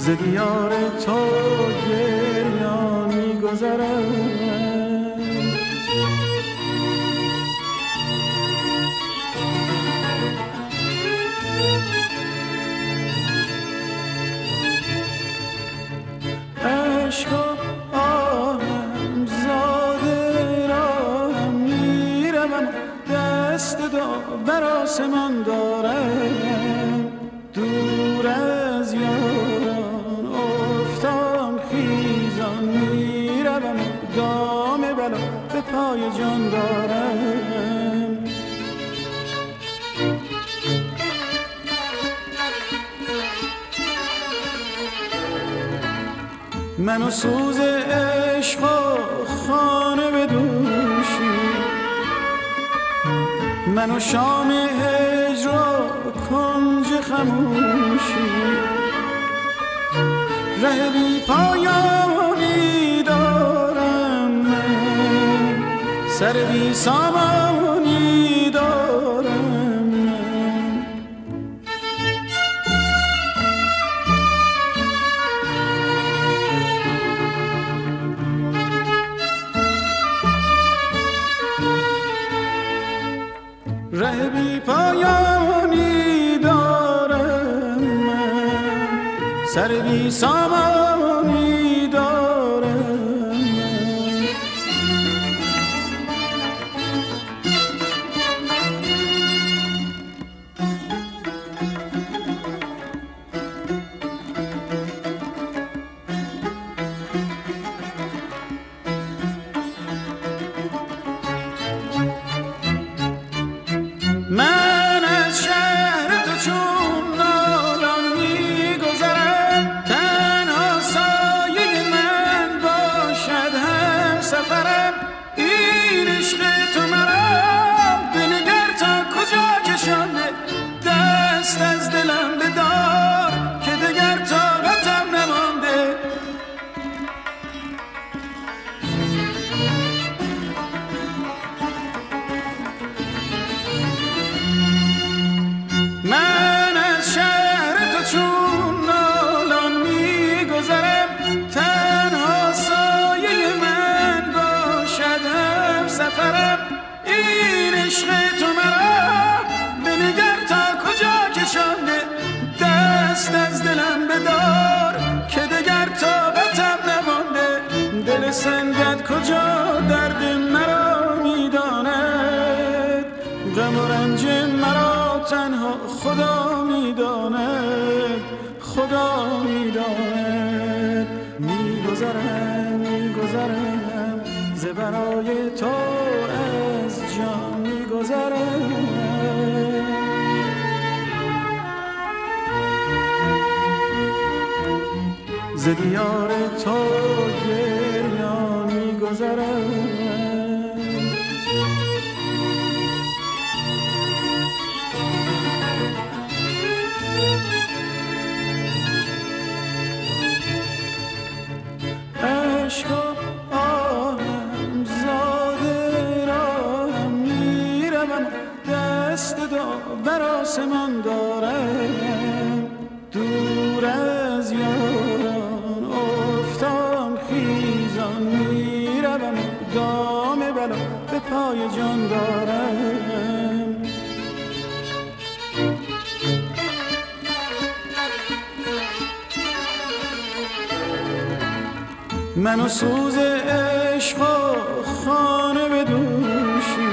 دیار تو گریان می‌گذرم. عشق و آهم زاده راهم میروم، دست دعا بر آسمان دارم. دور از یاران افتام خیزان میروم، دام بلا به پای جان دارم. من و سوز عشق و خانه به دوشی، من و شام هجر و کنج خموشی. ره بی پایانی دارم من، سر بی سامانی دارم من. ره بی پایانی دارم من، سر بی سامانی دارم من. من از شهر تو چون نالان میگذرم، تنها سایه من باشد هم سفرم. این عشق تو مرا بنگر تا کجا کشانده، دست از دلم بدار که دگر طاقتم نمانده. من از شهر تو چون نالان میگذرم، تنها سایه من باشد هم سفرم. این عشق تو مرا بنگر تا کجا کشانده، دست از دلم بدار که دگر طاقتم نمانده. دل سنگت کجا درد مرا میداند، غم و رنج مرا تنها خدا میداند، خدا میداند. میگذرم میگذرم ز برای تو از جان میگذرم. ز دیار تو گریان میگذرم. عشق و آهم زاده راهم میروم، دست دعا بر آسمان دارم. دور از یاران افتام خیزان میروم، دام بلا به پای جان دارم. من و سوز عشق و خانه به دوشی،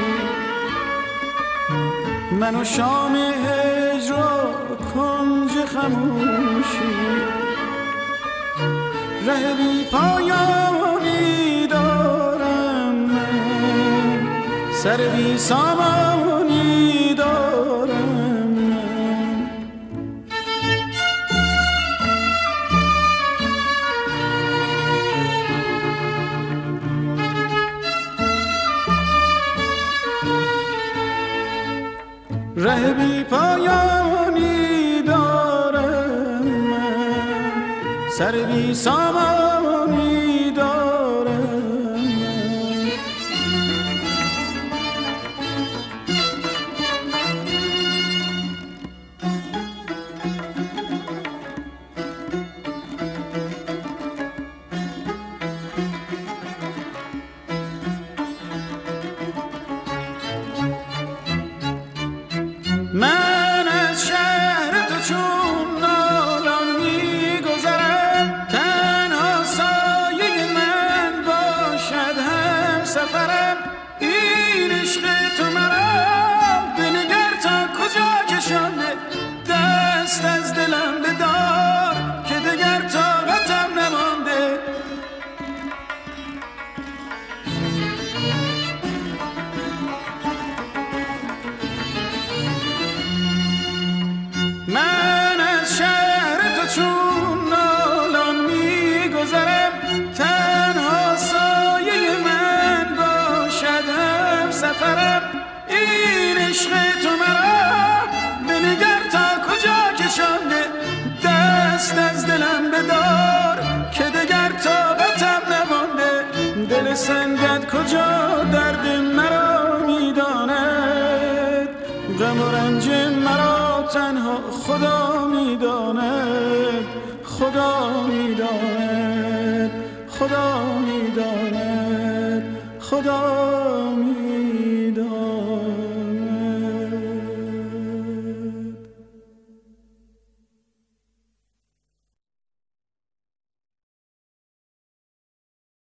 من و شام هجر و کنج خموشی. ره بی پایانی دارم من، سر بی سامانی دارم من. ره بی پایانی دارم من، سر بی سامانی دارم من. عشق تو مرا بنگر تا کجا کشانده، دست از دلم بدار که دگر طاقتم نمانده. دل سنگت کجا درد مرا میداند، غم و رنج مرا تنها خدا میداند. خدا میداند، خدا میداند، خدا میداند.